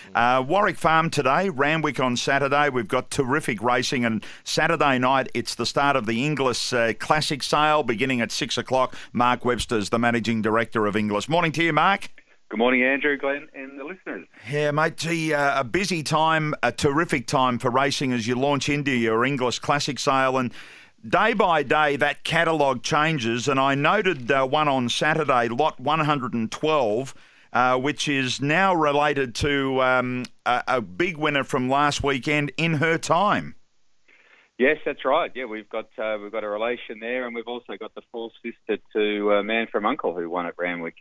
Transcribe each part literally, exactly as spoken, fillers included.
Uh, Warwick Farm today, Randwick on Saturday. We've got terrific racing, and Saturday night it's the start of the Inglis uh, Classic Sale beginning at six o'clock. Mark Webster's the Managing Director of Inglis. Morning to you, Mark. Good morning, Andrew, Glenn and the listeners. Yeah, mate, gee, uh, a busy time, a terrific time for racing as you launch into your Inglis Classic Sale, and day by day that catalogue changes, and I noted uh, one on Saturday, lot one hundred twelve, uh, which is now related to um, a, a big winner from last weekend, In Her Time. Yes, that's right. Yeah, we've got uh, we've got a relation there, and we've also got the full sister to uh, Man from Uncle who won at Randwick.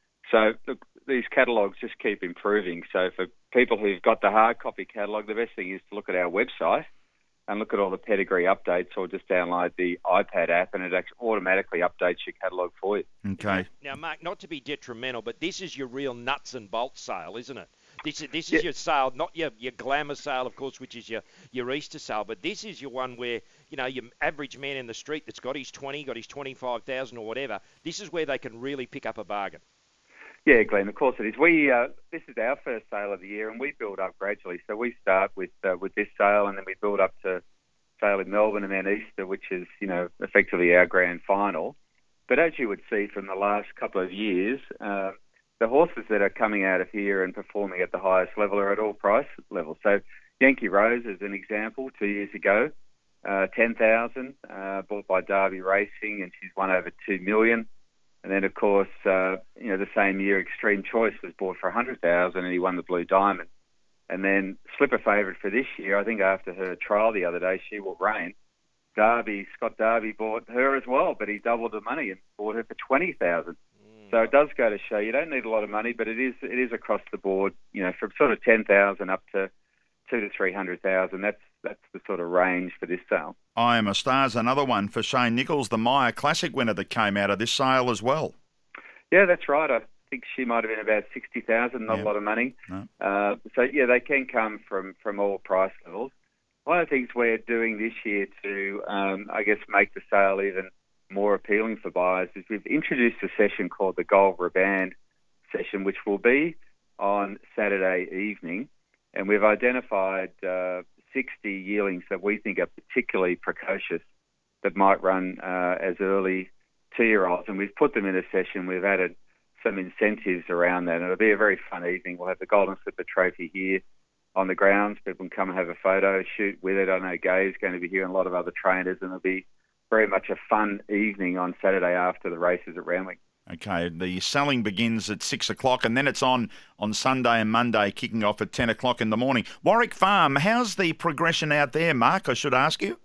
So look, these catalogues just keep improving. So for people who've got the hard copy catalogue, the best thing is to look at our website and look at all the pedigree updates, or just download the iPad app and it actually automatically updates your catalogue for you. Okay. Now, Mark, not to be detrimental, but this is your real nuts and bolts sale, isn't it? This is this is yeah. your sale, not your, your glamour sale, of course, which is your, your Easter sale, but this is your one where, you know, your average man in the street that's got his twenty, got his twenty-five thousand or whatever, this is where they can really pick up a bargain. Yeah, Glenn, of course it is. We uh, this is our first sale of the year, and we build up gradually. So we start with uh, with this sale, and then we build up to sale in Melbourne and then Easter, which is, you know, effectively our grand final. But as you would see from the last couple of years, uh, the horses that are coming out of here and performing at the highest level are at all price levels. So Yankee Rose, as an example, two years ago, uh, ten thousand, uh, bought by Derby Racing, and she's won over two million. And then, of course, uh, you know, the same year, Extreme Choice was bought for one hundred thousand, and he won the Blue Diamond. And then Slipper favourite for this year, I think after her trial the other day, She Will Reign, Derby, Scott Derby bought her as well, but he doubled the money and bought her for twenty thousand. Mm. So it does go to show you don't need a lot of money, but it is it is across the board, you know, from sort of ten thousand up to two to three hundred thousand. That's that's the sort of range for this sale. I Am a Star's another one for Shane Nichols, the Myer Classic winner that came out of this sale as well. Yeah, that's right. I think she might have been about sixty thousand, not yep. a lot of money. No. Uh, so, yeah, they can come from, from all price levels. One of the things we're doing this year to, um, I guess, make the sale even more appealing for buyers is we've introduced a session called the Gold Riband session, which will be on Saturday evening. And we've identified uh, sixty yearlings that we think are particularly precocious that might run uh, as early two-year-olds. And we've put them in a session. We've added some incentives around that. And it'll be a very fun evening. We'll have the Golden Slipper Trophy here on the grounds. People can come and have a photo shoot with it. I know Gay's going to be here and a lot of other trainers. And it'll be very much a fun evening on Saturday after the races at Randwick. Okay, the selling begins at six o'clock and then it's on on Sunday and Monday, kicking off at ten o'clock in the morning. Warwick Farm, how's the progression out there, Mark, I should ask you?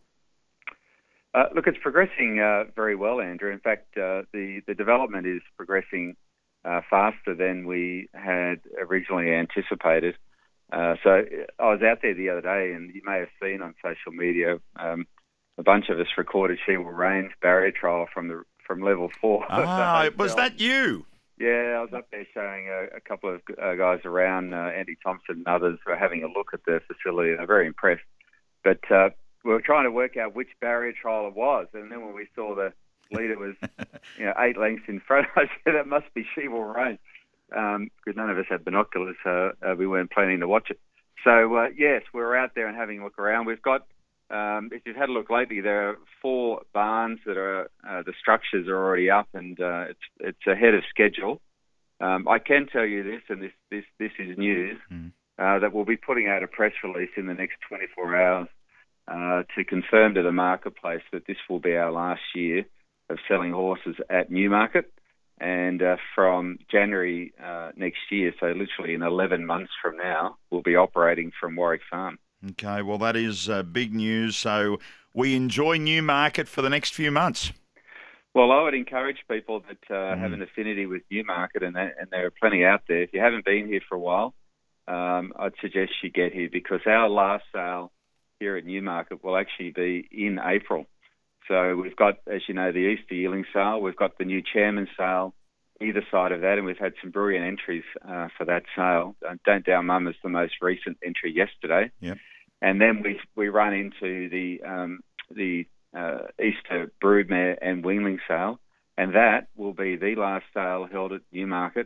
Uh, look, it's progressing uh, very well, Andrew. In fact, uh, the, the development is progressing uh, faster than we had originally anticipated. Uh, so I was out there the other day, and you may have seen on social media, um, a bunch of us recorded She Will Reign's barrier trial from the from level four. Ah, was that you? Yeah, I was up there showing a, a couple of uh, guys around, uh, Andy Thompson and others, who were having a look at the facility, and they're very impressed. But uh, we were trying to work out which barrier trial it was, and then when we saw the leader was, you know, eight lengths in front, I said that must be She Will Reign, um, because none of us had binoculars, so uh, we weren't planning to watch it. So uh, yes, we were out there and having a look around. We've got. Um, if you've had a look lately, there are four barns that are, uh, the structures are already up, and uh, it's it's ahead of schedule. Um, I can tell you this, and this this, this is news, mm. uh, that we'll be putting out a press release in the next twenty-four hours uh, to confirm to the marketplace that this will be our last year of selling horses at Newmarket, and uh, from January uh, next year, so literally in eleven months from now, we'll be operating from Warwick Farm. Okay, well, that is uh, big news. So we enjoy Newmarket for the next few months. Well, I would encourage people that uh, mm. have an affinity with Newmarket, and, that, and there are plenty out there. If you haven't been here for a while, um, I'd suggest you get here, because our last sale here at Newmarket will actually be in April. So we've got, as you know, the Easter yearling sale. We've got the new chairman's sale either side of that, and we've had some brilliant entries uh, for that sale. Uh, Don't Down Mum is the most recent entry yesterday. Yep. And then we we run into the um, the uh, Easter Broodmare and Weanling sale, and that will be the last sale held at Newmarket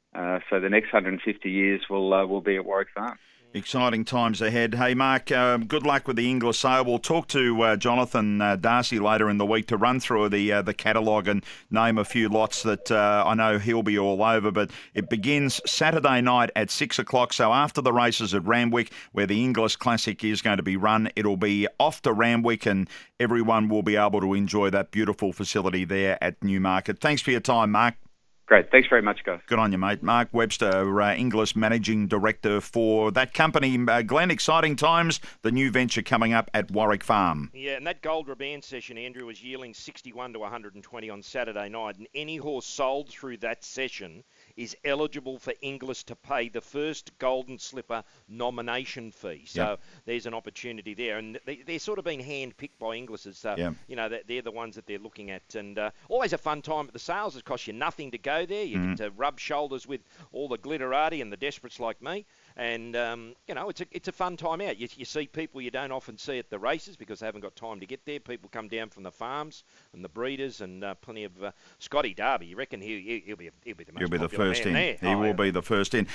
Uh, so the next one hundred fifty years will uh, will be at Warwick Farm. Exciting times ahead. Hey, Mark, uh, good luck with the Inglis sale. We'll talk to uh, Jonathan uh, Darcy later in the week to run through the uh, the catalogue and name a few lots that uh, I know he'll be all over. But it begins Saturday night at six o'clock. So after the races at Randwick, where the Inglis Classic is going to be run, it'll be off to Randwick and everyone will be able to enjoy that beautiful facility there at Newmarket. Thanks for your time, Mark. Great. Thanks very much, guys. Good on you, mate. Mark Webster, uh, Inglis Managing Director for that company. Uh, Glenn, exciting times. The new venture coming up at Warwick Farm. Yeah, and that Gold Riband session, Andrew, was yielding sixty-one to one hundred twenty on Saturday night. And any horse sold through that session is eligible for Inglis to pay the first Golden Slipper nomination fee. So yep. there's an opportunity there. And they, they're sort of been hand-picked by Inglis as, uh, yep. you know, they're the ones that they're looking at. And uh, always a fun time at the sales. It costs you nothing to go there. You mm. get to rub shoulders with all the glitterati and the desperates like me. And, um, you know, it's a it's a fun time out. You, you see people you don't often see at the races because they haven't got time to get there. People come down from the farms and the breeders and uh, plenty of... Uh, Scotty Darby, you reckon he, he'll, be, he'll be the most He'll be the popular first man in. there? He oh, will yeah. be the first in.